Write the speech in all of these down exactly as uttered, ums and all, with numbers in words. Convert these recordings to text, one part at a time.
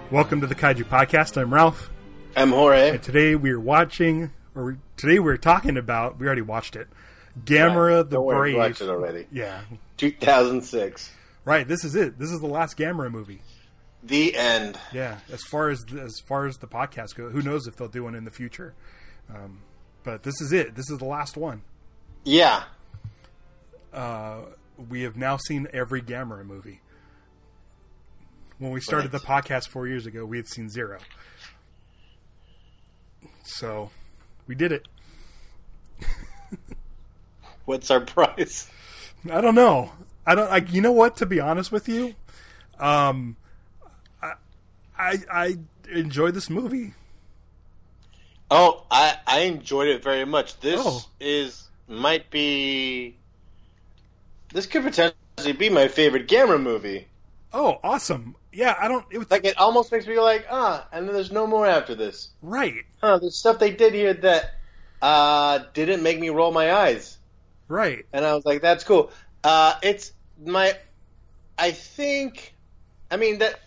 Welcome to the Kaiju Podcast. I'm Ralph. I'm Jorge. And today we're watching, or today we're talking about, we already watched it, Gamera right. the Don't Brave. Worry, we watched it already. Yeah. two thousand six. Right, this is it. This is the last Gamera movie. The end. Yeah, as far as as far as the podcast goes, who knows if they'll do one in the future. Um, but this is it. This is the last one. Yeah. Uh, we have now seen every Gamera movie. When we started Right. the podcast four years ago, we had seen zero. So, we did it. What's our price? I don't know. I don't. I, you know what? To be honest with you, um, I I, I enjoyed this movie. Oh, I, I enjoyed it very much. This Oh. is might be. This could potentially be my favorite Gamera movie. Oh, awesome! Yeah, I don't. It was Like, it almost makes me go like, ah, and then there's no more after this. right, Huh, there's stuff they did here that uh, didn't make me roll my eyes. right. And I was like, that's cool. Uh, it's my, I think, I mean that,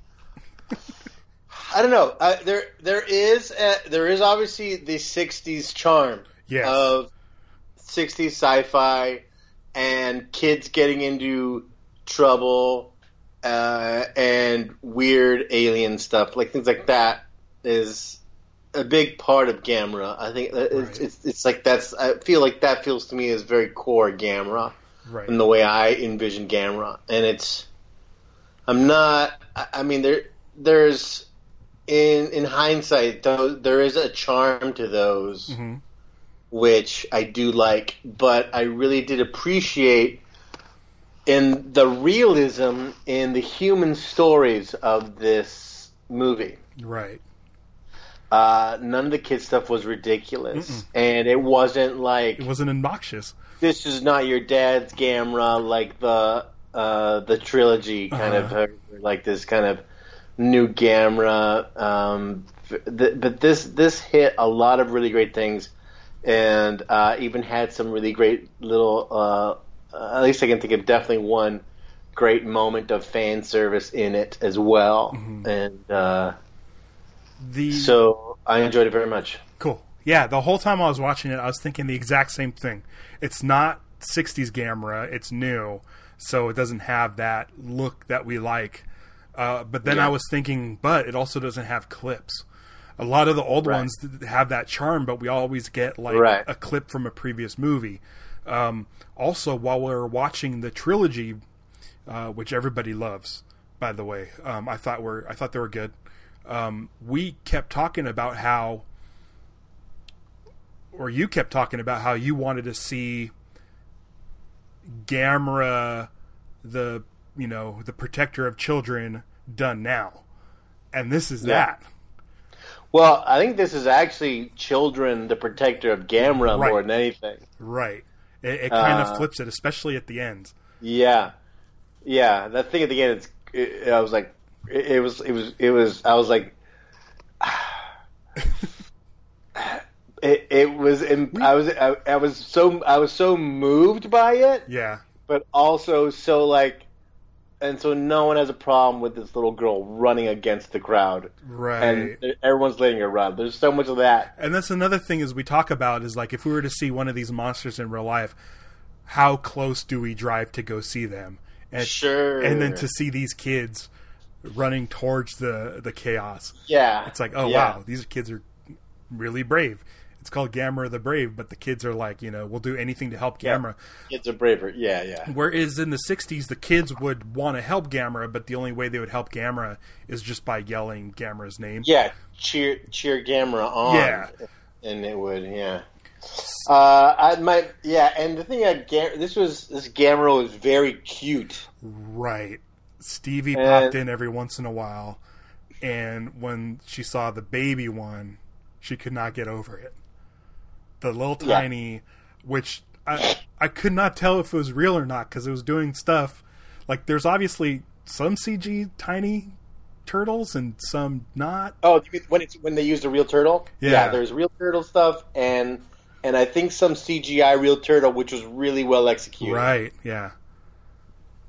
I don't know. Uh, there, there is, a, there is obviously the sixties charm Yes. of sixties sci-fi and kids getting into trouble uh, and weird alien stuff, like things like that, is a big part of Gamera. I think it's, Right. it's it's like that's. I feel like that feels to me as very core Gamera Right. in the way I envision Gamera, and it's. I'm not. I I mean, there there's in in hindsight, though, there is a charm to those, hmm which I do like, but I really did appreciate in the realism in the human stories of this movie. Right. Uh, none of the kid stuff was ridiculous, Mm-mm. and it wasn't like It wasn't obnoxious. this is not your dad's Gamera, like the uh, the trilogy kind Uh-huh. of, or like this kind of new Gamera. Um, th- but this this hit a lot of really great things, and uh, even had some really great little. Uh, at least I can think of definitely one great moment of fan service in it as well, Mhm. and uh, The so I enjoyed it very much. Cool. Yeah, the whole time I was watching it, I was thinking the exact same thing. It's not sixties Gamera, it's new, so it doesn't have that look that we like. Uh, but then Yeah. I was thinking, but it also doesn't have clips. A lot of the old Right. ones th- have that charm, but we always get like Right. a clip from a previous movie. Um, also, while we were watching the trilogy, uh, which everybody loves, by the way, um, I thought were I thought they were good. Um, we kept talking about how, or you kept talking about how you wanted to see Gamera, the you know the protector of children, done now, and this is Yeah. that. Well, I think this is actually Children, the protector of Gamera, Right. more than anything. Right. It, it kind Uh, of flips it, especially at the end. Yeah, yeah. That thing at the end, it's, it, I was like, it, it was, it was, it was. I was like, it, it was. I was, I, I was so, I was so moved by it, Yeah. but also so like, and so no one has a problem with this little girl running against the crowd, Right. and everyone's letting her run. There's so much of that. And that's another thing is we talk about is like if we were to see one of these monsters in real life, how close do we drive to go see them? And, Sure. And then to see these kids running towards the the chaos. Yeah, It's like, oh yeah. wow, these kids are really brave. It's called Gamera the Brave, but the kids are like, you know, we'll do anything to help Gamera. Kids are braver. Yeah, yeah. Whereas in the sixties, the kids would want to help Gamera, but the only way they would help Gamera is just by yelling Gamera's name. Yeah, cheer cheer Gamera on. Yeah. And it would, yeah. Uh, I might, yeah. And the thing, I Gam- this was this Gamera was very cute. Right. Stevie And- popped in every once in a while, and when she saw the baby one, she could not get over it. The little Yeah. tiny, which I I could not tell if it was real or not because it was doing stuff. Like there's obviously some C G tiny turtles and some not. Oh, you mean when it's when they used a real turtle? Yeah. there's real turtle stuff, and and I think some C G I real turtle, which was really well executed. Right. Yeah.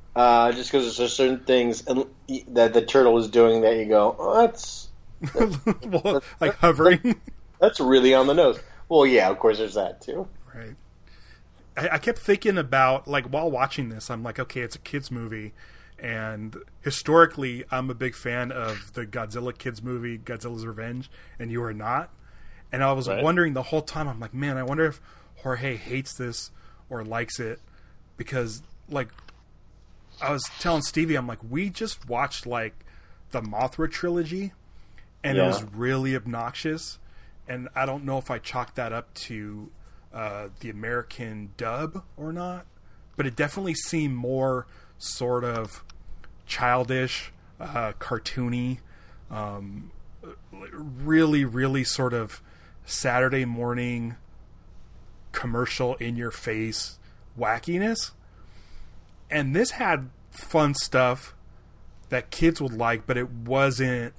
Uh, just because there's certain things that the turtle is doing that you go, oh, that's, that's, well, that's like hovering. That's really on the nose. Well, yeah, of course there's that too. Right. I, I kept thinking about, like, while watching this, I'm like, okay, it's a kids movie, and historically, I'm a big fan of the Godzilla kids movie, Godzilla's Revenge, and you are not. And I was right. wondering the whole time, I'm like, man, I wonder if Jorge hates this or likes it, because, like, I was telling Stevie, I'm like, we just watched, like, the Mothra trilogy, and yeah. it was really obnoxious, and I don't know if I chalked that up to uh, the American dub or not, but it definitely seemed more sort of childish, uh, cartoony, um, really, really sort of Saturday morning commercial in your face wackiness. And this had fun stuff that kids would like, but it wasn't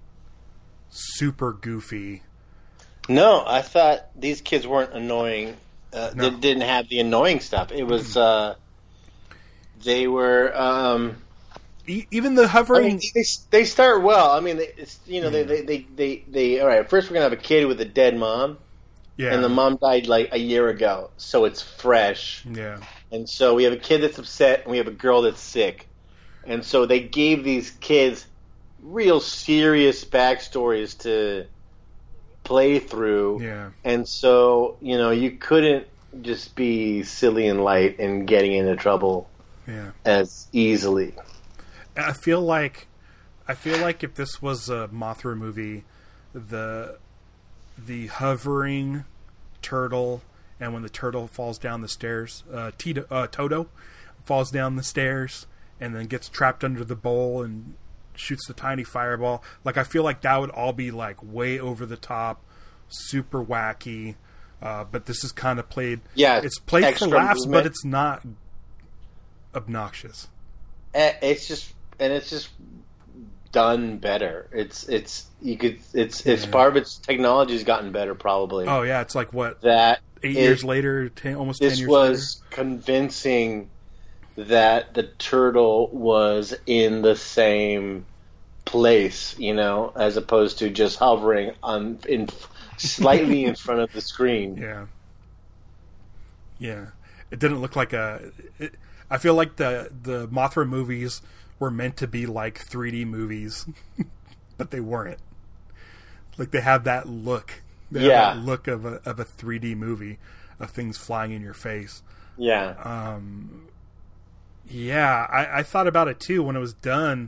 super goofy. No, I thought these kids weren't annoying. Uh, no. They didn't have the annoying stuff. It was, uh, they were, um, e- even the hovering. I mean, they, they start well. I mean, it's, you know, mm. they, they, they, they, they, all right, first we're going to have a kid with a dead mom. Yeah. And the mom died like a year ago, so it's fresh. Yeah. And so we have a kid that's upset, and we have a girl that's sick. And so they gave these kids real serious backstories to play through. Yeah. And so, you know, you couldn't just be silly and light and getting into trouble yeah. as easily. I feel like I feel like if this was a Mothra movie, the the hovering turtle, and when the turtle falls down the stairs, uh, Tito, uh, Toto falls down the stairs and then gets trapped under the bowl and shoots the tiny fireball. Like, I feel like that would all be like way over the top, super wacky. Uh, but this is kind of played. Yeah, it's played for laughs, movement. But it's not obnoxious. It's just, and it's just done better. It's it's you could it's it's yeah. part of its technology's gotten better probably. Oh yeah, it's like what that eight it, years later, ten, almost ten years later. This was convincing that the turtle was in the same place, you know, as opposed to just hovering on in slightly in front of the screen. Yeah, yeah. It didn't look like a. It, I feel like the the Mothra movies were meant to be like three D movies, but they weren't. Like, they have that look. They yeah. have that look of a of a three D movie, of things flying in your face. Yeah. Um. Yeah, I, I thought about it too when it was done.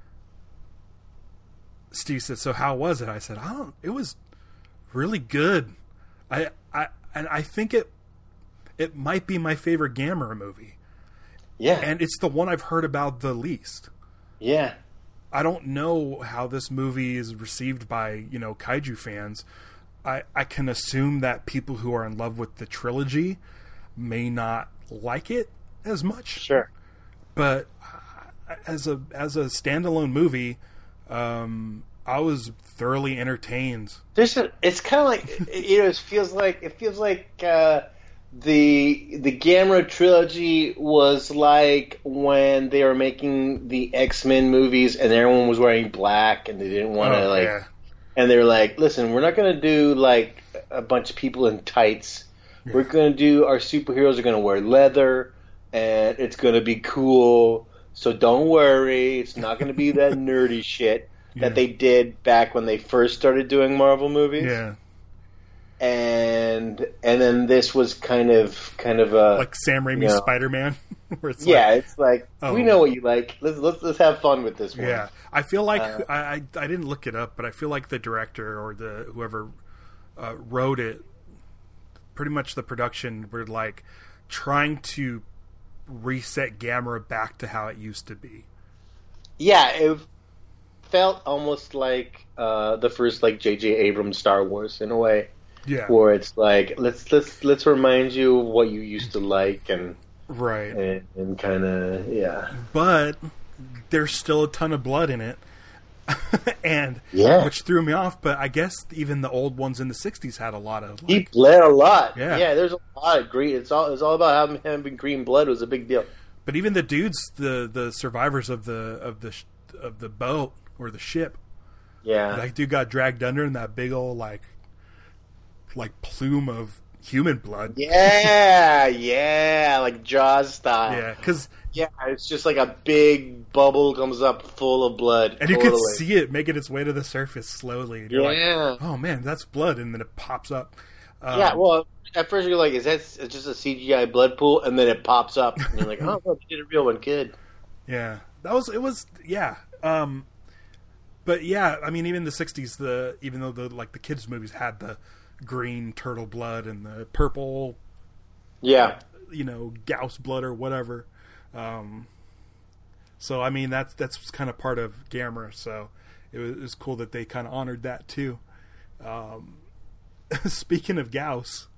Steve said, "So how was it?" I said, "I don't. It was really good. I I and I think it it might be my favorite Gamera movie." Yeah. And it's the one I've heard about the least. Yeah. I don't know how this movie is received by, you know, kaiju fans. I, I can assume that people who are in love with the trilogy may not like it as much. Sure. But as a as a standalone movie, um, I was thoroughly entertained. There's a, it's kind of like, you know, it feels like it feels like uh, the the Gamera trilogy was like when they were making the X-Men movies and everyone was wearing black and they didn't want to oh, like, yeah. and they were like, listen, we're not gonna do like a bunch of people in tights. Yeah. We're gonna do our superheroes are gonna wear leather and it's gonna be cool. So don't worry, it's not gonna be that nerdy shit that yeah. they did back when they first started doing Marvel movies. Yeah. And and then this was kind of kind of a like Sam Raimi's you know, Spider-Man, where it's yeah, like, it's like oh. we know what you like. Let's let's let's have fun with this one. Yeah, I feel like uh, I, I I didn't look it up, but I feel like the director or the whoever uh, wrote it, pretty much the production were like trying to reset Gamera back to how it used to be. Yeah, it felt almost like uh, the first like J J Abrams Star Wars in a way. Yeah, where it's like let's let's let's remind you of what you used to like and right and, and kind of yeah. But there's still a ton of blood in it, and yeah, which threw me off. But I guess even the old ones in the sixties had a lot of. Like, he bled a lot. Yeah, yeah. There's a lot of green. It's all it's all about having having green blood was a big deal. But even the dudes, the the survivors of the of the of the boat or the ship, Yeah. that dude got dragged under in that big old like like plume of human blood. Yeah, yeah, like Jaws style. Yeah, because Yeah, it's just like a big bubble comes up full of blood. and you totally. could see it making its way to the surface slowly. And you're Yeah. like, oh man, that's blood, and then it pops up. Um, Yeah, well, at first you're like, is that it's just a C G I blood pool? And then it pops up, and you're like, oh, no, they did a real one, good. yeah, that was it. Was yeah. Um, but yeah, I mean, even in the sixties, the even though the like the kids movies had the green turtle blood and the purple, Yeah, you know, Gauss blood or whatever. Um, so I mean, that's that's kind of part of Gamera. So it was, it was cool that they kind of honored that too. Um, speaking of Gauss,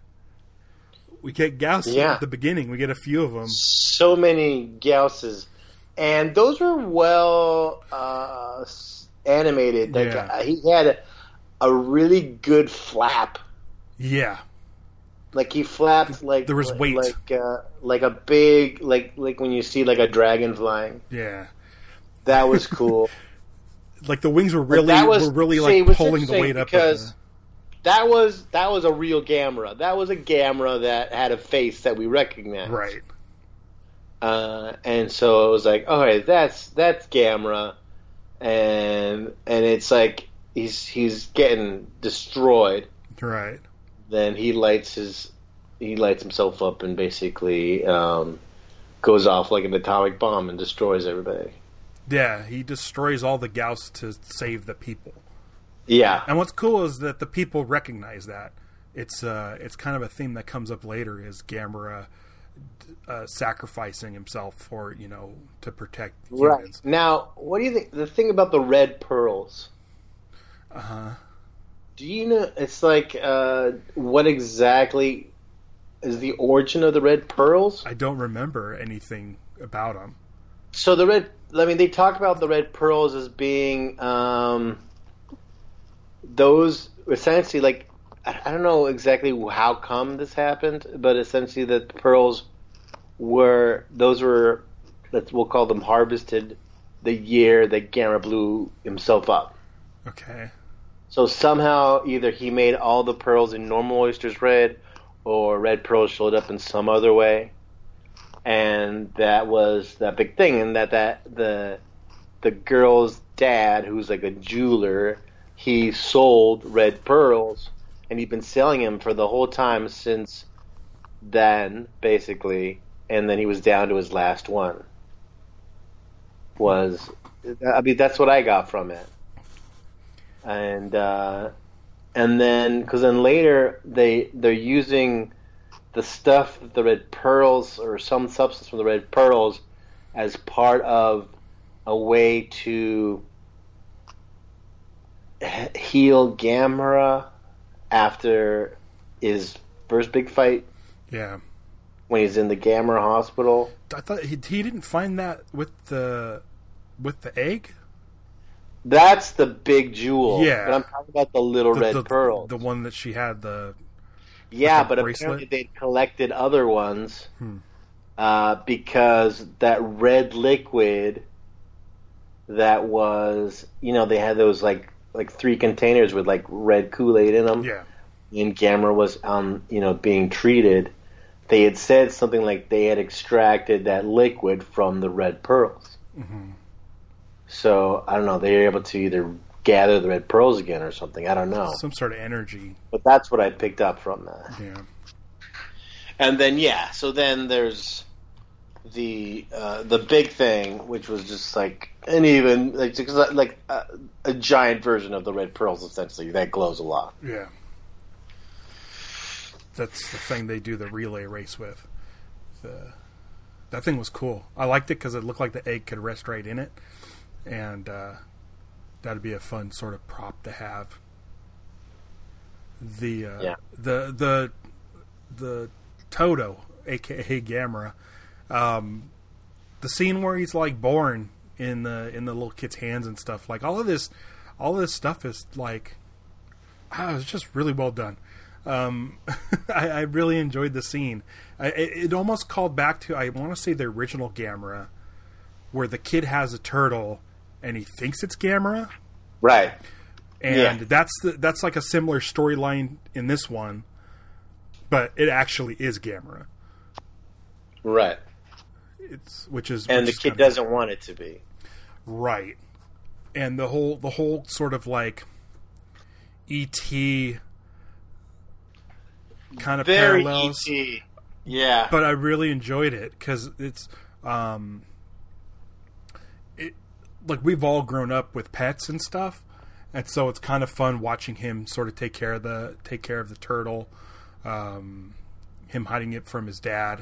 we get Gauss Yeah. at the beginning. We get a few of them. so many Gausses, and those were well uh, s- animated. Like, Yeah. uh, he had a, a really good flap. Yeah, Like he flapped like There was like, weight. like uh, like a big like like when you see like a dragon flying. yeah. That was cool. Like the wings were really that was- were really see, it like was pulling the interesting weight up. because- Of that was that was a real Gamera. That was a Gamera that had a face that we recognized. the, right. Uh, and so it was like, okay, that's that's Gamera, and and it's like he's he's getting destroyed. Right. Then he lights his he lights himself up and basically um, goes off like an atomic bomb and destroys everybody. Yeah, he destroys all the Gauss to save the people. Yeah, And what's cool is that the people recognize that. It's uh, it's kind of a theme that comes up later is Gamera uh, sacrificing himself for, you know, to protect right. humans. Now, what do you think? The thing about the red pearls. Uh huh. Do you know? It's like uh, what exactly is the origin of the red pearls? I don't remember anything about him. So the red, I mean, they talk about the red pearls as being um, those essentially like I I don't know exactly how come this happened, but essentially the pearls were those were let's we'll call them harvested the year that Gamera blew himself up. Okay. So somehow either he made all the pearls in normal oysters red, or red pearls showed up in some other way. And that was that big thing, and that, that the the girl's dad, who's like a jeweler, he sold red pearls, and he'd been selling them for the whole time since then, basically, and then he was down to his last one. Was I mean that's what I got from it, and uh, and then because then later they they're using the stuff, the red pearls, or some substance from the red pearls, as part of a way to heal Gamera after his first big fight Yeah. when he's in the Gamera hospital. I thought he, he didn't find that with the with the egg. That's the big jewel. Yeah. But I'm talking about the little The, red the, pearls. the one that she had. The Yeah, like a but bracelet? apparently they'd collected other ones Hmm. uh, because that red liquid that was, you know, they had those like like three containers with like red Kool-Aid in them. yeah. When Gamera was, um, you know, being treated, they had said something like they had extracted that liquid from the red pearls. Mm-hmm. So I don't know. They were able to either gather the red pearls again or something. I don't know. Some sort of energy. But that's what I picked up from that. Yeah. And then yeah, so then there's the uh, the big thing, which was just like an even like just like a, a giant version of the red pearls, essentially that glows a lot. Yeah. That's the thing they do the relay race with. The, that thing was cool. I liked it because it looked like the egg could rest right in it, and uh, that'd be a fun sort of prop to have. The uh, Yeah. the the the Toto, aka Gamera, um, the scene where he's like born in the in the little kid's hands and stuff. Like all of this, all of this stuff is like, ah, it's just really well done. Um, I, I really enjoyed the scene. I, it, it almost called back to, I want to say, the original Gamera, where the kid has a turtle and he thinks it's Gamera. Right. And yeah. that's the, that's like a similar storyline in this one, but it actually is Gamera. Right. It's which is and which the is kid doesn't want it to be. Right. And the whole the whole sort of like E T kind of Very parallels. E T. Yeah. But I really enjoyed it because it's um it like we've all grown up with pets and stuff, and so it's kind of fun watching him sort of take care of the take care of the turtle, um, him hiding it from his dad.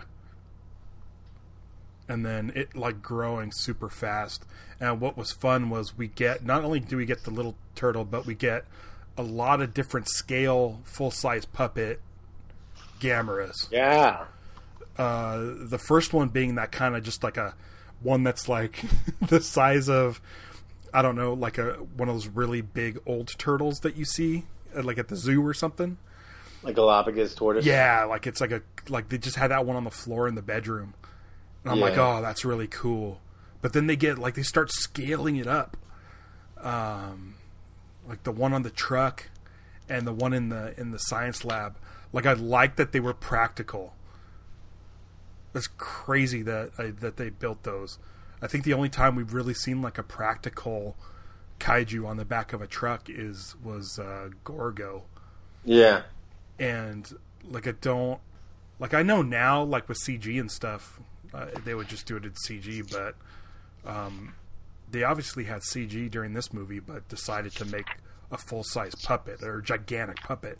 And then it like growing super fast. And what was fun was we get, not only do we get the little turtle, but we get a lot of different scale, full-size puppet Gameras. Yeah. Uh, the first one being that kind of just like a one that's like the size of, I don't know, like a one of those really big old turtles that you see uh, like at the zoo or something. Like Galapagos tortoise. Yeah, like it's like a like they just had that one on the floor in the bedroom. And I'm yeah. like, oh, that's really cool. But then they get, like, they start scaling it up. Um, like the one on the truck and the one in the in the science lab. Like, I like that they were practical. It's crazy that I, that they built those. I think the only time we've really seen, like, a practical kaiju on the back of a truck is was uh, Gorgo. Yeah. And, like, I don't... Like, I know now, like, with C G and stuff... Uh, they would just do it in C G, but um, they obviously had C G during this movie, but decided to make a full-size puppet, or gigantic puppet,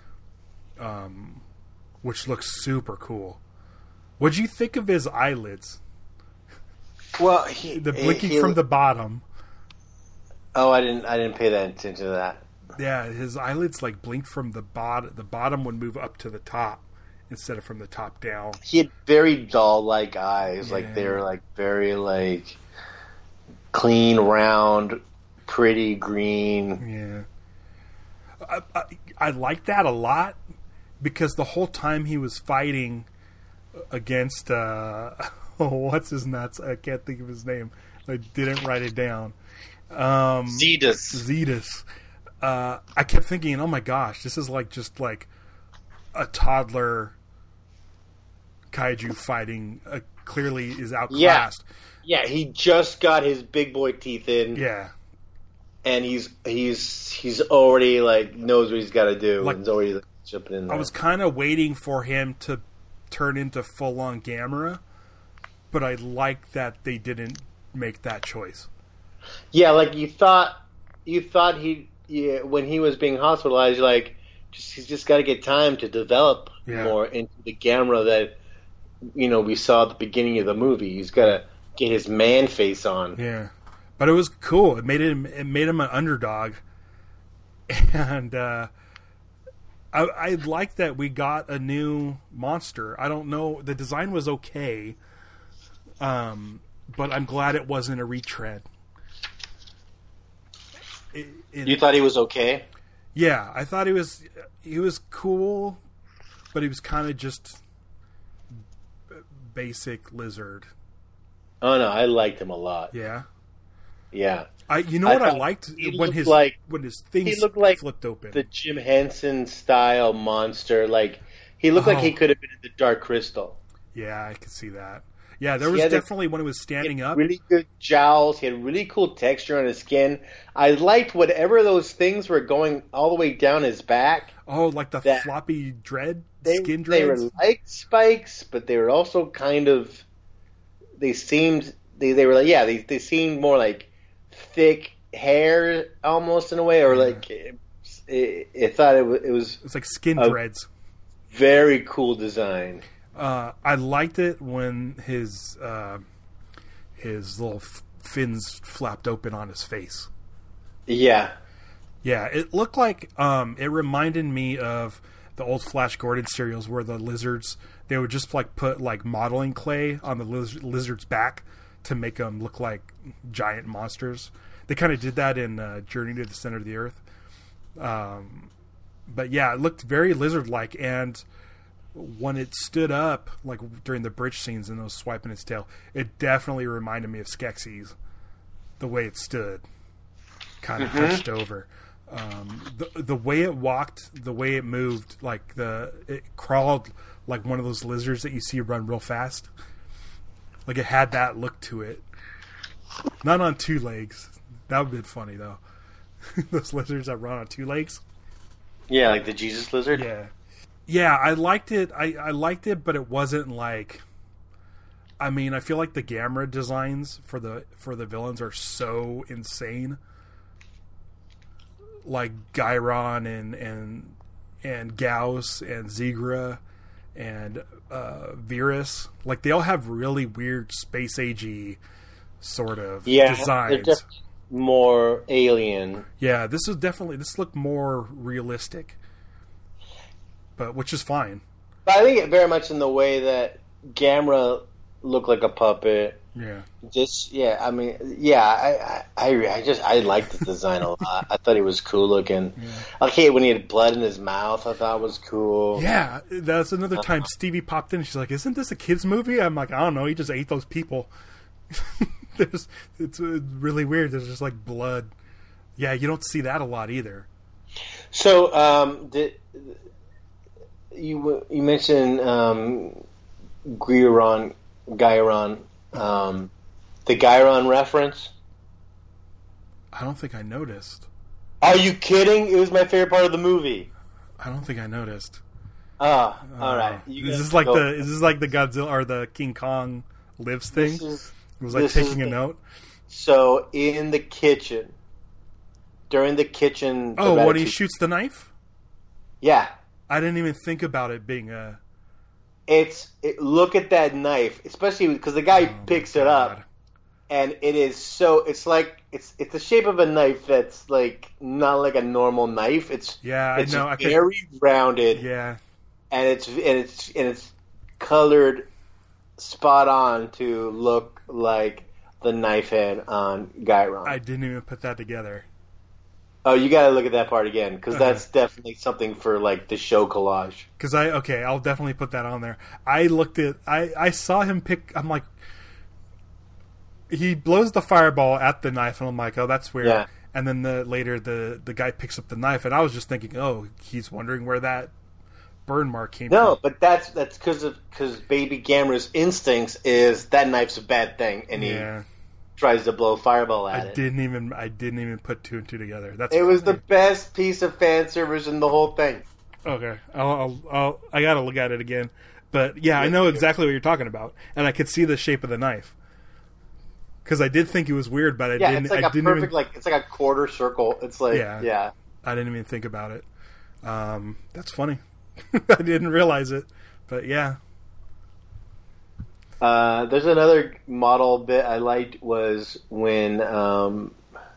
um, which looks super cool. What'd you think of his eyelids? Well, he, the blinking he, from the bottom. Oh, I didn't. I didn't pay that attention to that. Yeah, his eyelids like blinked from the bottom. The bottom would move up to the top instead of from the top down. He had very doll-like eyes, yeah. like they were like very like clean, round, pretty green. Yeah, I, I, I like that a lot because the whole time he was fighting against uh, oh, what's his nuts? I can't think of his name. I didn't write it down. Um, Zetus. Zetus. Uh, I kept thinking, oh my gosh, this is like just like a toddler kaiju fighting uh, clearly is outclassed. Yeah. yeah, he just got his big boy teeth in. Yeah, and he's he's he's already like knows what he's got to do. Like, and he's already like, jumping in there. I was kind of waiting for him to turn into full on Gamera, but I like that they didn't make that choice. Yeah, like you thought you thought he yeah, when he was being hospitalized, like. Just, he's just got to get time to develop yeah. more into the Gamera that, you know, we saw at the beginning of the movie. He's got to get his man face on. Yeah, but it was cool. It made him it made him an underdog, and uh, I, I like that we got a new monster. I don't know, the design was okay, um, but I'm glad it wasn't a retread. It, it, you thought he was okay? Yeah, I thought he was he was cool, but he was kind of just basic lizard. Oh no, I liked him a lot. Yeah, yeah. I you know I what I liked when his like, when his things he looked like flipped open. The Jim Henson style monster. Like he looked oh. like he could have been in the Dark Crystal. Yeah, I could see that. Yeah, there was definitely a, when he was standing he up. Really good jowls. He had really cool texture on his skin. I liked whatever those things were going all the way down his back. Oh, like the floppy dread they, skin dreads. They were like spikes, but they were also kind of. They seemed they they were like yeah they they seemed more like thick hair almost in a way, or yeah. like it, it, it thought it was it was. It's like skin dreads. Very cool design. Uh, I liked it when his uh, his little f- fins flapped open on his face. Yeah, yeah. It looked like um, it reminded me of the old Flash Gordon serials where the lizards they would just like put like modeling clay on the liz- lizard's back to make them look like giant monsters. They kind of did that in uh, Journey to the Center of the Earth. Um, but yeah, it looked very lizard-like, and when it stood up, like during the bridge scenes and those swiping its tail, it definitely reminded me of Skeksis. The way it stood, kind of mm-hmm. hunched over. Um, the the way it walked, the way it moved, like the it crawled like one of those lizards that you see run real fast. Like it had that look to it. Not on two legs. That would have been funny though. Those lizards that run on two legs. Yeah, like the Jesus lizard. Yeah, yeah. I liked it. I, I liked it, but it wasn't like. I mean, I feel like the Gamera designs for the for the villains are so insane. Like Gyron and and and Gauss and Zigra and uh, Virus, like they all have really weird space agey sort of yeah, designs. They're just more alien. Yeah, this is definitely this looked more realistic, but which is fine. But I think it very much in the way that Gamera looked like a puppet. Yeah. Just yeah, I mean, yeah, I, I, I just I liked the design a lot. I thought he was cool looking. Yeah. Okay, when he had blood in his mouth, I thought was cool. Yeah, that's another time uh, Stevie popped in. She's like, "Isn't this a kids movie?" I'm like, "I don't know. He just ate those people." There's, it's really weird. There's just like blood. Yeah, you don't see that a lot either. So, um, did, you you mentioned um, Gyron, Gyron, um, the Gyron reference? I don't think I noticed. Are you kidding? It was my favorite part of the movie. I don't think I noticed. Ah, oh, all right. Uh, is this like go. the is this like the Godzilla or the King Kong lives thing? Is, it was like taking a the, note. So in the kitchen, during the kitchen. Oh, when he shoots the knife. Yeah, I didn't even think about it being a. It's it, look at that knife, especially because the guy oh picks it up, and it is so. It's like it's it's the shape of a knife that's like not like a normal knife. It's yeah, it's I know. I very could, rounded. Yeah, and it's and it's and it's colored spot on to look like the knife head on Gyron. I didn't even put that together. Oh, you got to look at that part again because okay. that's definitely something for like the show collage. Because I okay, I'll definitely put that on there. I looked at I I saw him pick. I'm like, he blows the fireball at the knife, and I'm like, oh, that's weird. Yeah. And then the later the the guy picks up the knife, and I was just thinking, oh, he's wondering where that burn mark came no, from. No, but that's that's because of because Baby Gamera's instincts is that knife's a bad thing, and yeah. he tries to blow fireball at I it. didn't even I didn't even put two and two together. That's it funny. Was the best piece of fan service in the whole thing. Okay, I'll, I'll, I'll I gotta look at it again, but yeah, I know exactly what you're talking about, and I could see the shape of the knife because I did think it was weird, but I yeah, didn't. it's like I a didn't perfect even, like it's like a quarter circle. It's like yeah, yeah. I didn't even think about it. Um, that's funny. I didn't realize it, but yeah. Uh, there's another model bit I liked was when um,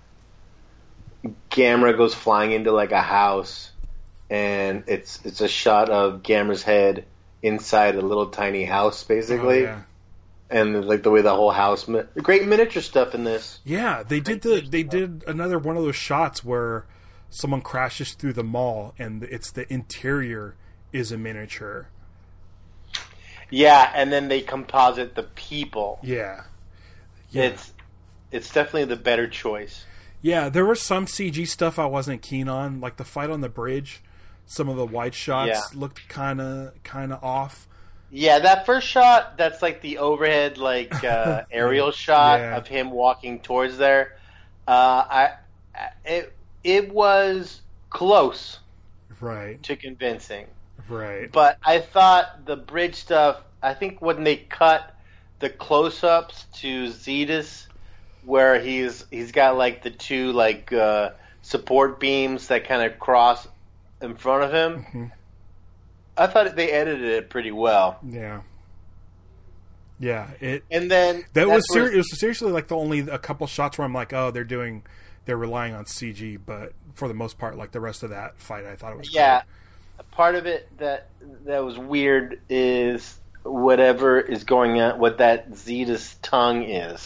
Gamera goes flying into like a house, and it's it's a shot of Gamera's head inside a little tiny house, basically. Oh, yeah. And like the way the whole house, great miniature stuff in this. Yeah, they did the they did another one of those shots where someone crashes through the mall, and it's the interior is a miniature. Yeah, and then they composite the people. Yeah. yeah. It's it's definitely the better choice. Yeah, there was some C G stuff I wasn't keen on, like the fight on the bridge. Some of the wide shots yeah. looked kind of kind of off. Yeah, that first shot, that's like the overhead like uh, aerial shot yeah. of him walking towards there. Uh, I it it was close. Right. To convincing. Right. But I thought the bridge stuff, I think when they cut the close-ups to Zetus, where he's he's got like the two like uh, support beams that kind of cross in front of him, mm-hmm. I thought they edited it pretty well. Yeah. Yeah. It. And then that was ser- it was seriously like the only a couple shots where I'm like, oh, they're doing, they're relying on C G, but for the most part, like the rest of that fight, I thought it was. Yeah. Great. Part of it that that was weird is whatever is going on, what that Zetus tongue is.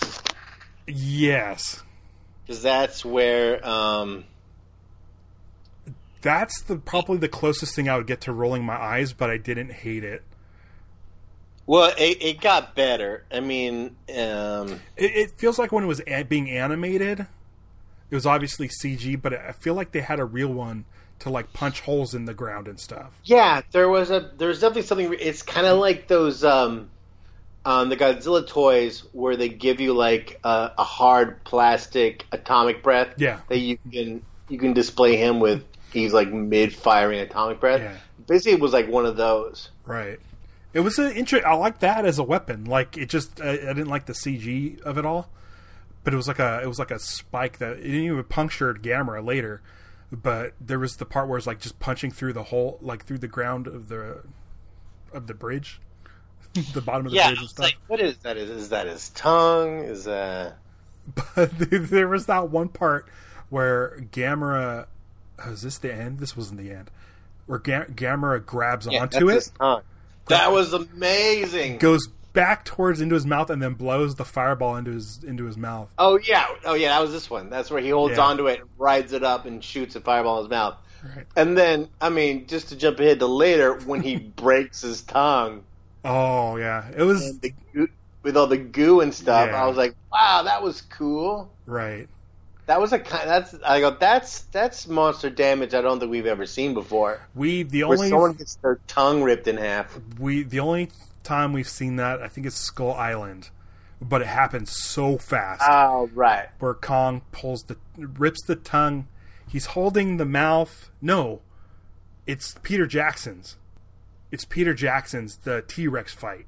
Yes, because that's where um, That's the probably the closest thing I would get to rolling my eyes, but I didn't hate it. Well, it, it got better. I mean, um, it, it feels like when it was a- being animated, it was obviously C G, but I feel like they had a real one to like punch holes in the ground and stuff. Yeah, there was a there's definitely something. It's kind of like those um, um, the Godzilla toys where they give you like a, a hard plastic atomic breath. Yeah, that you can you can display him with. He's like mid firing atomic breath. Yeah. Basically, it was like one of those. Right. It was an interest. I like that as a weapon. Like it just, I, I didn't like the C G of it all, but it was like a, it was like a spike that it didn't even punctured Gamera later. But there was the part where it's like just punching through the hole, like through the ground of the, of the bridge, the bottom of the yeah, bridge and stuff. Like, what is that? Is, is that his tongue? Is that? But there was that one part where Gamera. Oh, is this the end? This wasn't the end. Where Ga- Gamera grabs Yeah, onto it. Gra- that was amazing. Goes back towards into his mouth and then blows the fireball into his into his mouth. Oh yeah, oh yeah, that was this one. That's where he holds Yeah. onto it, rides it up, and shoots a fireball in his mouth. Right. And then, I mean, just to jump ahead to later, when he breaks his tongue. Oh yeah, it was And the goo, with all the goo and stuff. Yeah. I was like, wow, that was cool. right. That was a kind. That's I go. That's that's monster damage. I don't think we've ever seen before. We the Where only someone gets their tongue ripped in half. we the only time we've seen that I think it's Skull Island, but it happens so fast. Oh right. Where Kong pulls the rips the tongue. He's holding the mouth. No, it's Peter Jackson's. It's Peter Jackson's the T-Rex fight.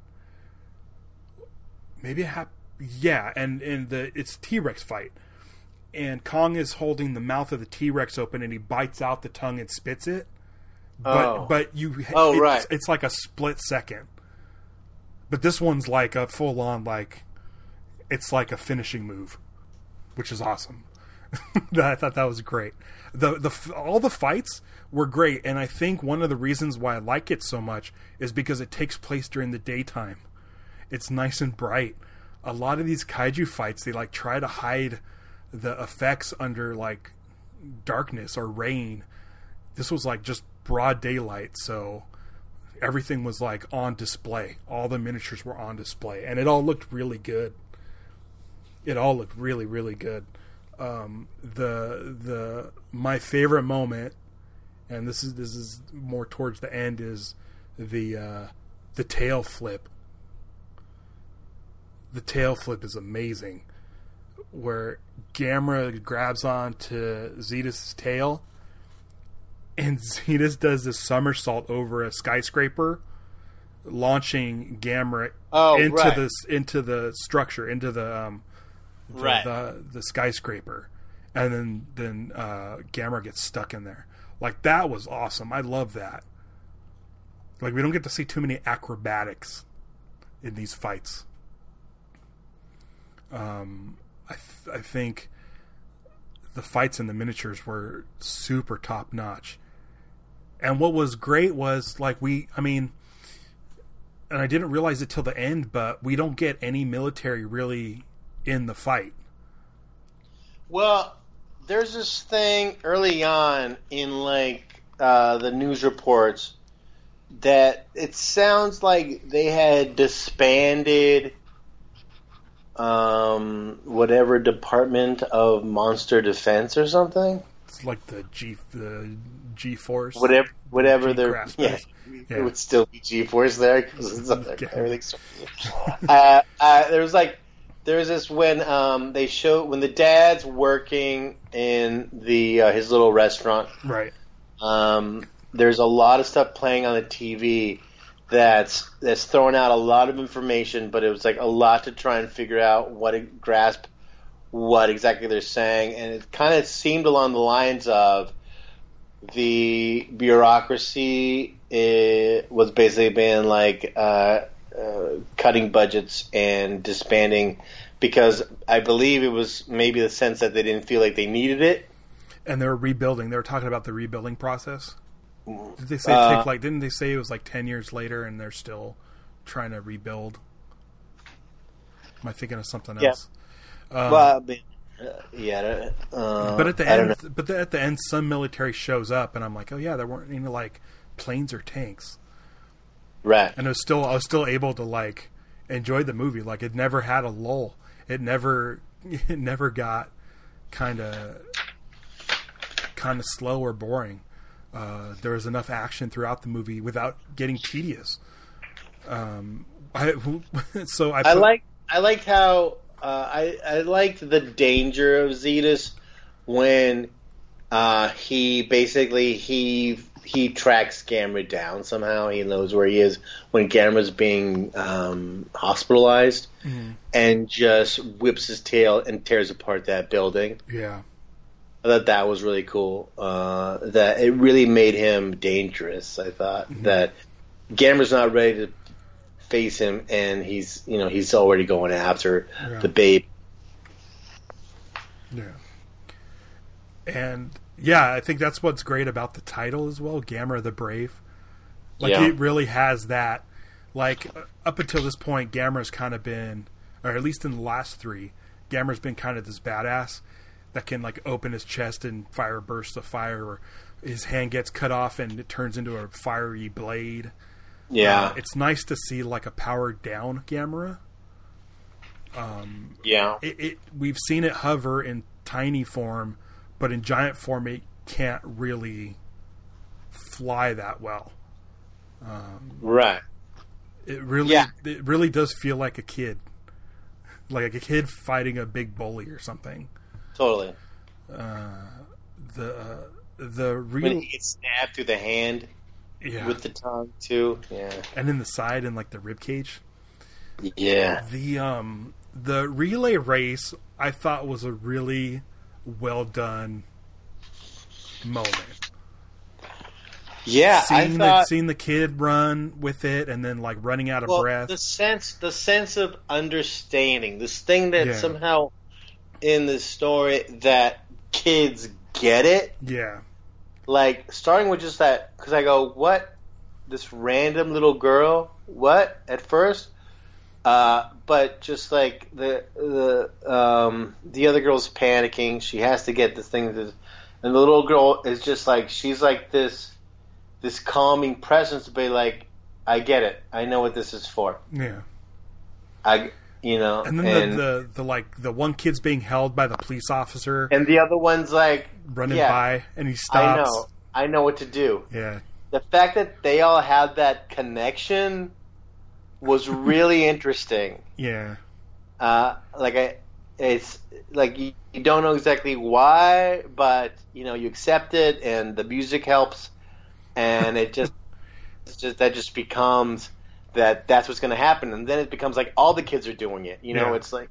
Maybe it hap- yeah, and and the it's T-Rex fight. And Kong is holding the mouth of the T-Rex open, and he bites out the tongue and spits it. But Oh. but you Oh, it's, right. it's like a split second. But this one's like a full on like it's like a finishing move, which is awesome. I thought that was great. The the all the fights were great, and I think one of the reasons why I like it so much is because it takes place during the daytime. It's nice and bright. A lot of these kaiju fights, they like try to hide the effects under like darkness or rain. This was like just broad daylight, so everything was like on display. All the miniatures were on display, and it all looked really good. It all looked really, really good. Um, the the my favorite moment, and this is this is more towards the end, is the uh, the tail flip. The tail flip is amazing, where Gamera grabs onto Zetus' tail, and Zetus does this somersault over a skyscraper, launching Gamera Oh, into right. this into the structure, into the um, the, Right. the the skyscraper, and then then uh, Gamera gets stuck in there. Like that was awesome. I love that. Like we don't get to see too many acrobatics in these fights. Um, I th- I think the fights in the miniatures were super top notch. And what was great was like we, I mean, and I didn't realize it till the end, but we don't get any military really in the fight. Well, there's this thing early on in like uh, the news reports that it sounds like they had disbanded um, whatever Department of Monster Defense or something. It's like the G the G Force, Whatever, whatever they're G-Graspers. yeah, Yeah. it would still be G-Force there because Okay. everything's. uh, uh, there was like there was this when um, they show when the dad's working in the uh, his little restaurant. right? Um, there's a lot of stuff playing on the T V that's that's throwing out a lot of information, but it was like a lot to try and figure out what it, grasp what exactly they're saying, and it kind of seemed along the lines of the bureaucracy uh, was basically being like uh, uh, cutting budgets and disbanding because I believe it was maybe the sense that they didn't feel like they needed it. And they were rebuilding. They were talking about the rebuilding process. Did they say it Uh, take like? Didn't they say it was like ten years later, and they're still trying to rebuild? Am I thinking of something Yeah. else? Um, Well, I mean, Uh, yeah, uh, but at the I don't end, know. but the, at the end, some military shows up, and I'm like, oh yeah, there weren't any like planes or tanks, Right. and I was still I was still able to like enjoy the movie. Like it never had a lull. It never it never got kind of kind of slow or boring. Uh, there was enough action throughout the movie without getting tedious. Um, I, so I, put, I like I liked how uh, I I liked the danger of Zetus when uh, he basically he he tracks Gamera down somehow. He knows where he is when Gamera's being um, hospitalized, mm-hmm. and just whips his tail and tears apart that building. Yeah. I thought that was really cool. Uh, that it really made him dangerous. I thought mm-hmm. that Gamera's not ready to face him, and he's you know he's already going after yeah. the babe. Yeah, and yeah, I think that's what's great about the title as well, Gamera the Brave. Like yeah. it really has that. Like up until this point, Gamera's kind of been, or at least in the last three, Gamera's been kind of this badass that can like open his chest and fire bursts of fire, or his hand gets cut off and it turns into a fiery blade. Yeah, uh, it's nice to see like a powered down Gamera. Um, yeah, it, it we've seen it hover in tiny form, but in giant form it can't really fly that well. Um, right. It really, yeah. it really does feel like a kid, like a kid fighting a big bully or something. Totally. Uh, the uh, the real when he gets stabbed through the hand, yeah. with the tongue too, yeah, and in the side and like the rib cage. Yeah. The um the relay race I thought was a really well done moment. Yeah, seeing I thought the, seeing the kid run with it and then like running out of well, breath. The sense, the sense of understanding, this thing that yeah. somehow in the story that kids get it. Yeah. Like starting with just that, because I go, what? This random little girl? What? At first, uh, but just like the the um, the other girl's panicking. She has to get this thing, to, and the little girl is just like she's like this. This calming presence to be like, I get it. I know what this is for. Yeah. I, you know, and then and, the, the the like the one kid's being held by the police officer, and the other one's like running yeah, by, and he stops. I know. I know what to do. Yeah. The fact that they all had that connection was really interesting. Yeah. Uh, like I, it's like you, you don't know exactly why, but you know you accept it, and the music helps. And it just, it's just that just becomes that that's what's going to happen, and then it becomes like all the kids are doing it. You know, yeah. it's like,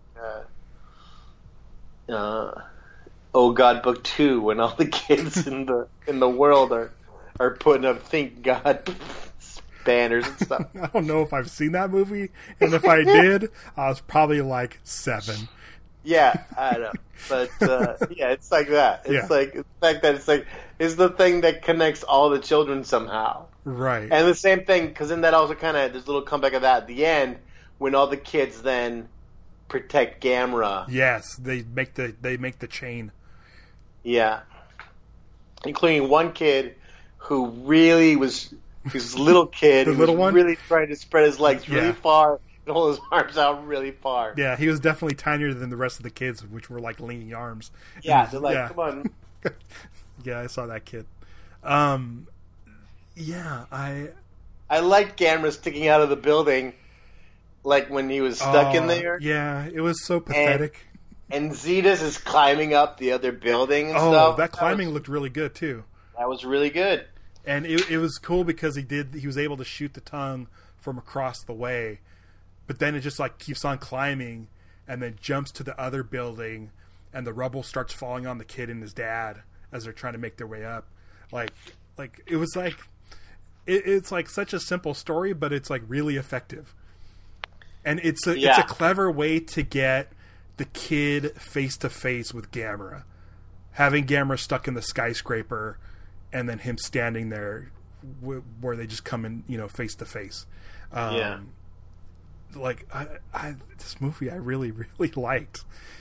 uh, uh, Oh God, Book Two, when all the kids in the in the world are are putting up Thank God banners and stuff. I don't know if I've seen that movie, and if I did, I was probably like seven. Yeah, I know, but uh, yeah, it's like that. It's yeah. like the fact that it's like is the thing that connects all the children somehow, right? And the same thing, because then that also kind of there's a little comeback of that at the end when all the kids then protect Gamera. Yes, they make the they make the chain. Yeah, including one kid who really was this little kid, the who little was one, really trying to spread his legs yeah. really far. And hold his arms out really far. Yeah, he was definitely tinier than the rest of the kids, which were like leaning arms. Yeah, they're like, yeah. come on. Yeah, I saw that kid. Um, yeah, I... I liked Gamera sticking out of the building, like when he was stuck oh, in there. Yeah, it was so pathetic. And, and Zetus is climbing up the other building and oh, stuff. Oh, that climbing that was, looked really good, too. That was really good. And it, it was cool because he did he was able to shoot the tongue from across the way. But then it just like keeps on climbing and then jumps to the other building and the rubble starts falling on the kid and his dad as they're trying to make their way up. Like like it was like it, it's like such a simple story, but it's like really effective. And it's a yeah. it's a clever way to get the kid face to face with Gamera. Having Gamera stuck in the skyscraper and then him standing there w- where they just come in, you know, face to face. Um, yeah. Like I, I, this movie I really, really liked.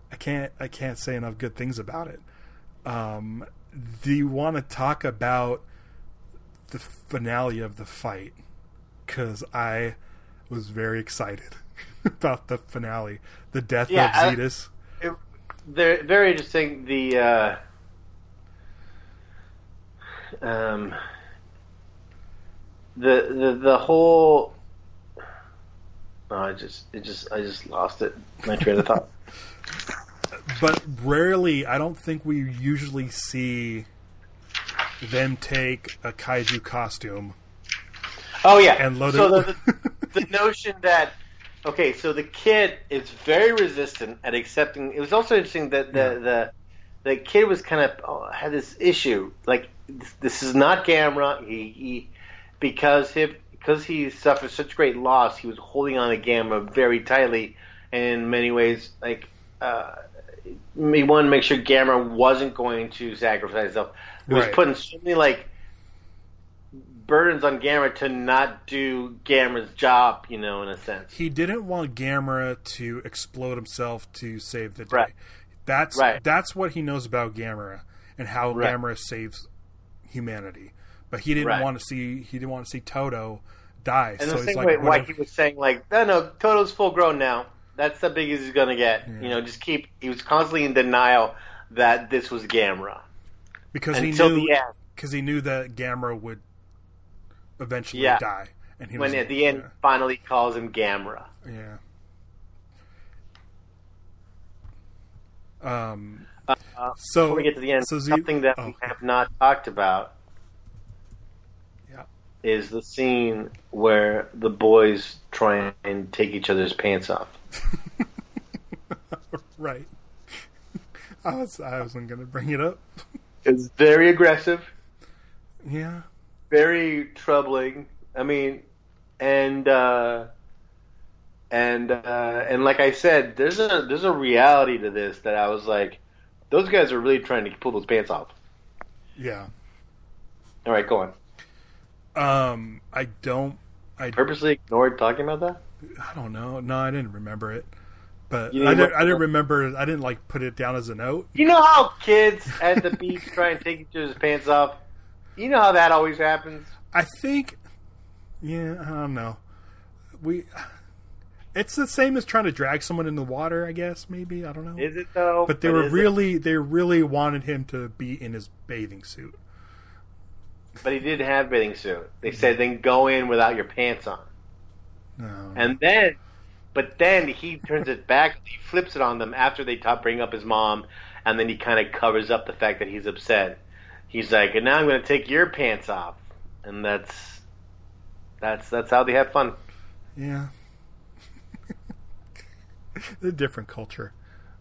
I can't I can't say enough good things about it. Um, do you want to talk about the finale of the fight? Because I was very excited about the finale, the death yeah, of Zetus. I, it, they're very interesting. The uh, um, the the the whole. Oh, I just it just I just lost it. My train of thought. But rarely, I don't think we usually see them take a kaiju costume. Oh yeah, and load so it. The, the, the notion that okay, so the kid is very resistant at accepting. It was also interesting that the Yeah. the the kid was kind of oh, had this issue. Like this, this is not Gamera. He, he because he because he suffered such great loss. He was holding on to Gamera very tightly, and in many ways, like uh, he wanted to make sure Gamera wasn't going to sacrifice himself. He was Right. putting so many like burdens on Gamera to not do Gamera's job, you know, in a sense. He didn't want Gamera to explode himself to save the day. Right. That's Right. that's what he knows about Gamera and how Right. Gamera saves humanity. But he didn't Right. want to see he didn't want to see Toto die. And so the he's same like, way why whatever. he was saying like, no, no, Toto's full grown now. That's the biggest he's gonna get. Yeah. You know, just keep. He was constantly in denial that this was Gamera because he until knew the end. because he knew that Gamera would eventually Yeah. die, and he When was at the end finally calls him Gamera. yeah. yeah. Um. Uh, So before we get to the end, so Z- something that oh, we have not talked about yeah. is the scene where the boys try and take each other's pants off. Right. I was I wasn't gonna bring it up. It's very aggressive. Yeah. Very troubling. I mean, and uh, and uh, and like I said, there's a there's a reality to this that I was like, those guys are really trying to pull those pants off. Yeah. All right, go on. Um, I don't. I Purposely ignored talking about that. I don't know. No, I didn't remember it. But You I didn't didn't. look- I didn't remember. I didn't like put it down as a note. You know how kids at the beach try and take each other's pants off? You know how that always happens? I think. Yeah, I don't know. We. It's the same as trying to drag someone in the water. I guess maybe I don't know. Is it though? But they But were is it? really. They really wanted him to be in his bathing suit. But he didn't have a bathing suit. They said then go in without your pants on. No. And then, but then he turns it back. He flips it on them after they top bring up his mom, and then he kind of covers up the fact that he's upset. He's like, and now I'm going to take your pants off, and that's that's that's how they have fun. Yeah. A different culture.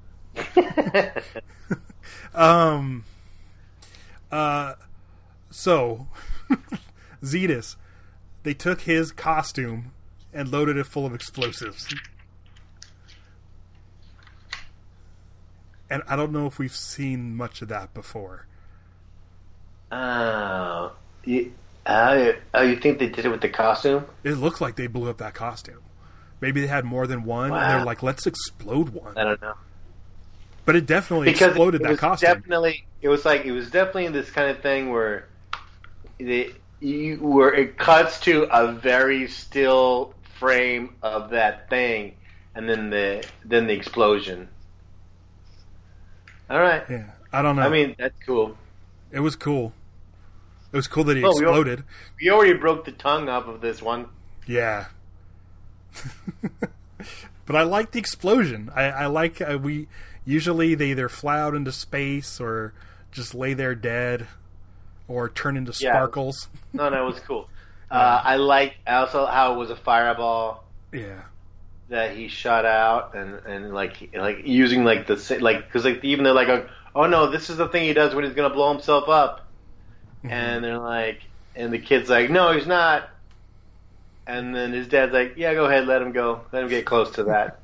um. Uh. So, Zetus, they took his costume and loaded it full of explosives. And I don't know if we've seen much of that before. Oh, you, uh, oh, you think they did it with the costume? It looked like they blew up that costume. Maybe they had more than one, Wow. and they're like, let's explode one. I don't know. But it definitely Because exploded it that was costume. definitely, it was like it was definitely this kind of thing where the you where it cuts to a very still frame of that thing, and then the then the explosion. All right. Yeah, I don't know. I mean, that's cool. It was cool. It was cool that he Well, we al- exploded. We already broke the tongue off of this one. Yeah. But I like the explosion. I, I like uh, we usually they either fly out into space or just lay there dead or turn into Yeah. sparkles. No, no, it was cool. Uh, I like also how it was a fireball Yeah. that he shot out, and, and like like using like the sa- like because like even they're like, oh no, this is the thing he does when he's gonna blow himself up, and they're like, and the kid's like, no, he's not, and then his dad's like, yeah, go ahead, let him go, let him get close to that,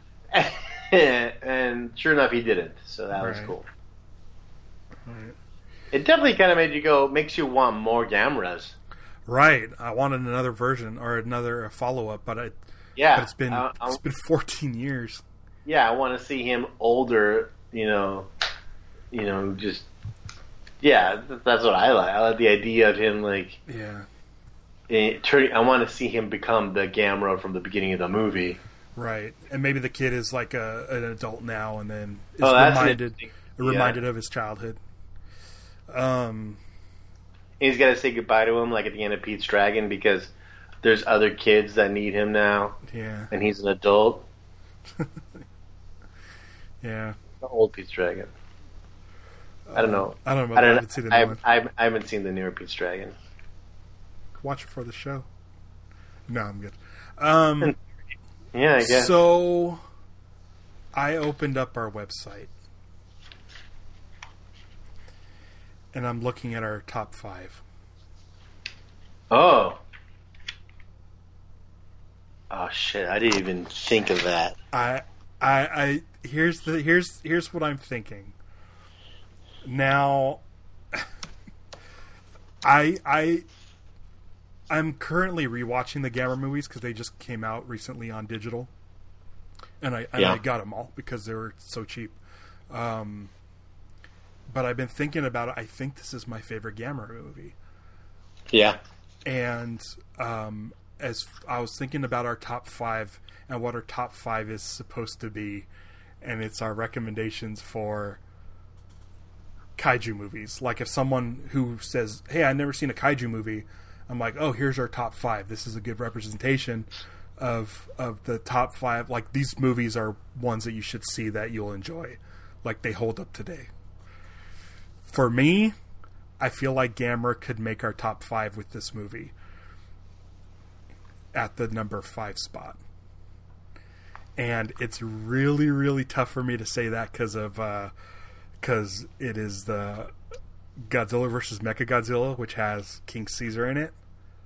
and sure enough, he didn't, so that was Right. cool. Right. It definitely kind of made you go, makes you want more Gameras. Right. I wanted another version or another follow up, but it Yeah, but it's been I- I- it's been fourteen years. yeah, I want to see him older. You know, you know, just yeah, that's what I like. I like the idea of him like Yeah. eh, turning. I want to see him become the Gamera from the beginning of the movie. Right, and maybe the kid is like a, an adult now, and then is Oh, that's an reminded interesting- reminded of his childhood. Um, He's got to say goodbye to him, like at the end of Pete's Dragon, because there's other kids that need him now, yeah, and he's an adult. yeah. The old Pete's Dragon. I don't know. I don't know. I I don't. haven't seen the new I, one. I, I haven't seen the newer Pete's Dragon. Watch it for the show. No, I'm good. Um, Yeah, I guess. so I opened up our website, and I'm looking at our top five. Oh. Oh shit! I didn't even think of that. I, I, I. Here's the here's here's what I'm thinking. Now, I I I'm currently rewatching the Gamera movies because they just came out recently on digital, and I and Yeah. I got them all because they were so cheap. Um, but I've been thinking about it. I think this is my favorite Gamera movie, Yeah. and um, as I was thinking about our top five and what our top five is supposed to be, and it's our recommendations for kaiju movies. Like if someone who says, "Hey, I've never seen a kaiju movie," I'm like, "Oh, here's our top five. This is a good representation of of the top five. Like these movies are ones that you should see that you'll enjoy. Like they hold up today." For me, I feel like Gamera could make our top five with this movie at the number five spot. And it's really, really tough for me to say that because of because uh, it is the Godzilla versus Mechagodzilla, which has King Caesar in it.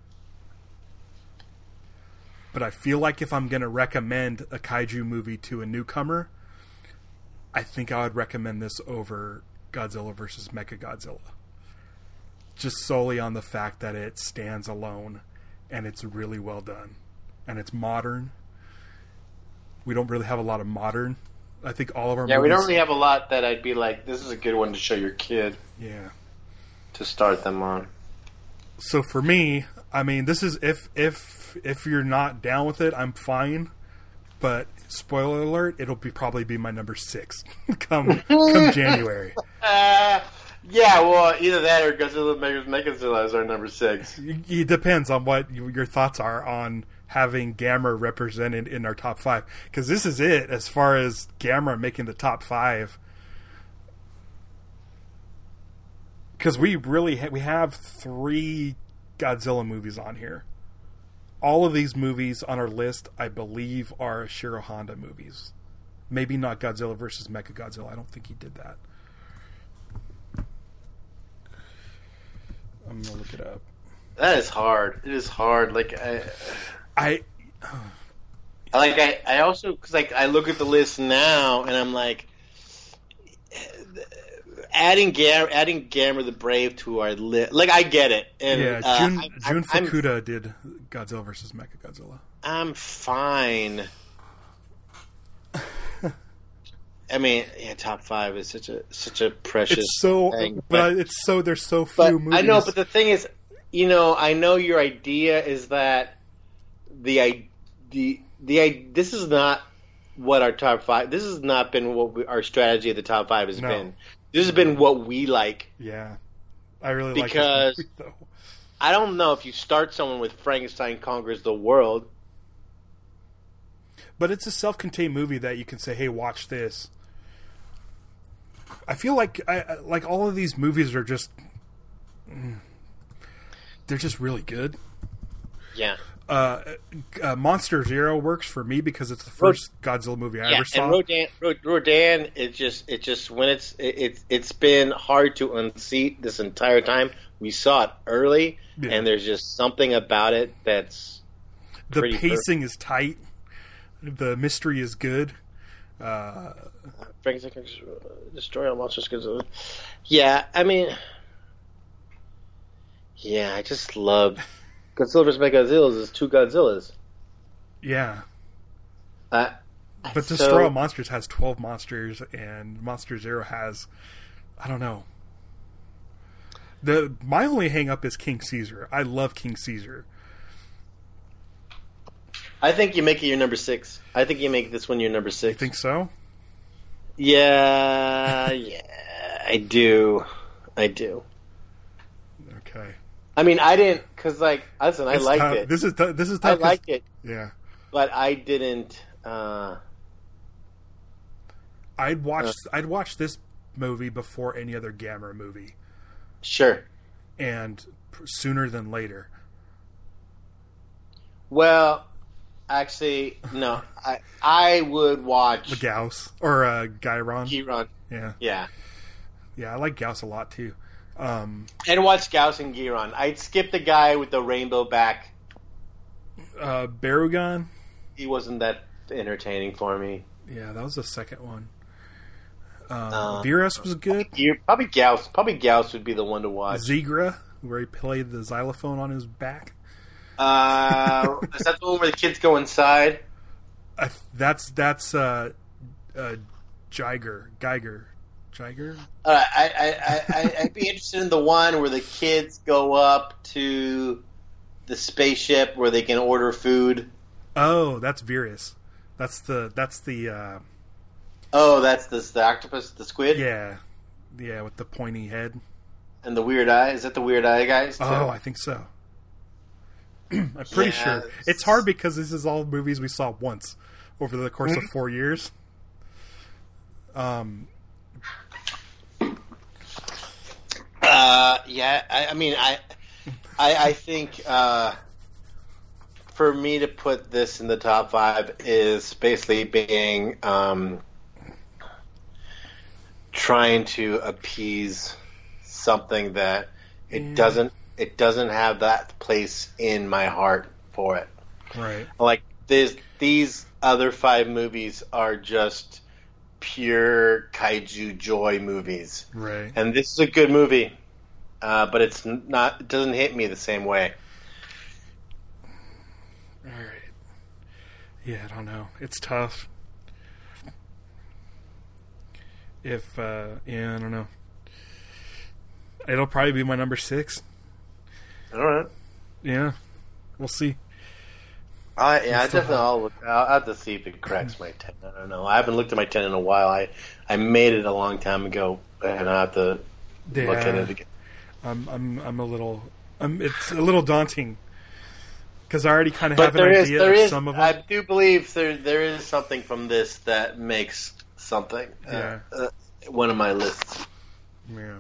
But I feel like if I'm going to recommend a kaiju movie to a newcomer, I think I would recommend this over Godzilla versus Mechagodzilla. Just solely on the fact that it stands alone and it's really well done. And it's modern. We don't really have a lot of modern. I think all of our Yeah, movies... we don't really have a lot that I'd be like, this is a good one to show your kid Yeah. to start them on. So for me, I mean, this is... If if if you're not down with it, I'm fine. But, spoiler alert, it'll be probably be my number six come come January. Uh, yeah, well, either that or Godzilla Megas Mechagodzilla is our number six. It depends on what you, your thoughts are on having Gamera represented in our top five. Because this is it as far as Gamera making the top five. Because we really ha- we have three Godzilla movies on here. All of these movies on our list, I believe, are Shiro Honda movies. Maybe not Godzilla versus Mechagodzilla. I don't think he did that. I'm gonna look it up. That is hard. It is hard. Like I, I like I, I also because like I look at the list now and I'm like, adding Gam, adding Gamera the Brave to our list. Like I get it. And, yeah, uh, Jun I, Jun I'm, Fukuda did Godzilla versus Mechagodzilla. I'm fine. I mean, yeah, top five is such a such a precious. It's so, thing, but, but, it's so there's so few but movies. I know, but the thing is, you know, I know your idea is that the i- the the i- this is not what our top five. This has not been what we, our strategy of the top five has No. been. This has been what we like. Yeah, I really Because- like this movie, though. I don't know if you start someone with Frankenstein Conquers the World. But it's a self-contained movie that you can say, "Hey, watch this." I feel like I, I- like all of these movies are just mm, they're just really good. Yeah. Uh, uh, Monster Zero works for me because it's the first Godzilla movie I Yeah, ever saw. and Rodan, Ro- Rodan, it just, it just when it's, it, it's, it's been hard to unseat this entire time. We saw it early, Yeah. and there's just something about it that's the pretty pacing is tight. The mystery is good. Uh, Frankenstein destroy all monsters. Godzilla. Yeah, I mean, yeah, I just love Godzilla versus Mechagodzilla is two Godzillas. yeah, Uh, But So- Destroy All Monsters has twelve monsters, and Monster Zero has, I don't know. The my only hang up is King Caesar. I love King Caesar. I think you make it your number six. I think you make this one your number six. You think so? Yeah, yeah, I do. I do. Okay. I mean, I didn't, because, like, listen, I It's liked tough. it. This is tou- this is I tough. 'cause- liked it, Yeah. but I didn't. Uh, I'd watch I'd watch this movie before any other Gamera movie, sure. and p- sooner than later. Well, actually, no. I I would watch The Gauss or uh, Gyron. Giron. Yeah, Yeah. yeah, I like Gauss a lot too. Um, And watch Gauss and Giron. I'd skip the guy with the rainbow back. uh, Barugan. He wasn't that entertaining for me. Yeah, that was the second one. Um, Uh, Virus was good. You probably Gauss. Probably Gauss would be the one to watch. Zegra, where he played the xylophone on his back. Uh, is that the one where the kids go inside? I, that's that's uh, uh, Geiger, Geiger, Geiger. Uh, I, I, I, I'd be interested in the one where the kids go up to the spaceship where they can order food. Oh, that's Virus. That's the that's the uh, Oh, that's the, the octopus, the squid, yeah, yeah, with the pointy head. and the weird eye. Is that the weird eye guys? Too? Oh, I think so. I'm pretty Yeah, sure. it's- It's hard because this is all movies we saw once over the course of four years. Um, Uh, yeah. I, I mean, I, I, I think uh, for me to put this in the top five is basically being um, trying to appease something that it Yeah. doesn't. It doesn't have that place in my heart for it. right. Like this, these other five movies are just pure kaiju joy movies, Right. and this is a good movie, uh, but it's not. It doesn't hit me the same way. All right. Yeah, I don't know. It's tough. If uh, yeah, I don't know. It'll probably be my number six. All right. Yeah, we'll see. I yeah, I still definitely. have- I'll, look, I'll have to see if it cracks my ten. I don't know. I haven't looked at my ten in a while. I I made it a long time ago, and I have to Yeah, look at it again. I'm I'm I'm a little. I'm, it's a little daunting because I already kind of But have an there is, idea there of is. some of them. I do believe there there is something from this that makes something. Uh, Yeah. uh, one of my lists. Yeah.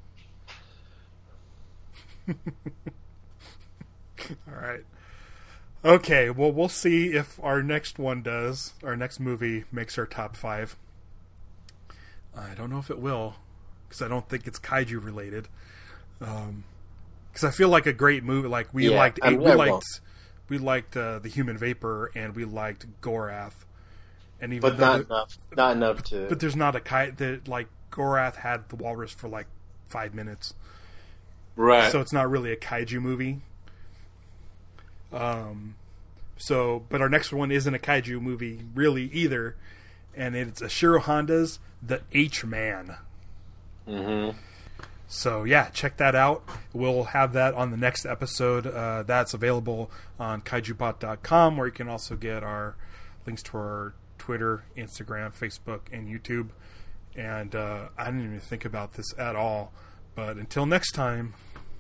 All right. Okay, well, we'll see if our next one does. Our next movie makes our top five. I don't know if it will, because I don't think it's kaiju related. Because I feel like a great movie. Like we Yeah, liked, I mean, we I liked, won't. we liked uh, the Human Vapor, and we liked Gorath. And even But though not the- enough. Not enough to. but there's not a kai that like Gorath had the walrus for like five minutes. right. So it's not really a kaiju movie. Um, so, but our next one isn't a kaiju movie really either, and it's Ashiro Honda's The H-Man. hmm So yeah, check that out. We'll have that on the next episode. Uh, that's available on kaijubot dot com, where you can also get our links to our Twitter, Instagram, Facebook, and YouTube. And uh, I didn't even think about this at all. But until next time,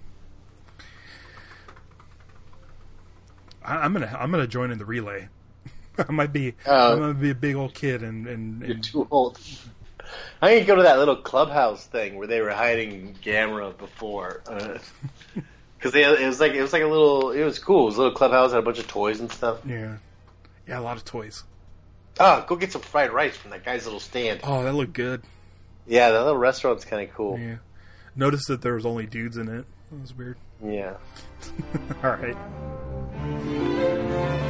I, I'm gonna I'm gonna join in the relay. I might be Uh, I'm gonna be a big old kid and and, You're and too old. I need to go to that little clubhouse thing where they were hiding Gamera before, because they it was like it was like a little. It was cool. It was a little clubhouse, had a bunch of toys and stuff. yeah, yeah, a lot of toys. Oh, go get some fried rice from that guy's little stand. Oh, that looked good. Yeah, that little restaurant's kind of cool. Yeah. Noticed that there was only dudes in it. That was weird. Yeah. All right.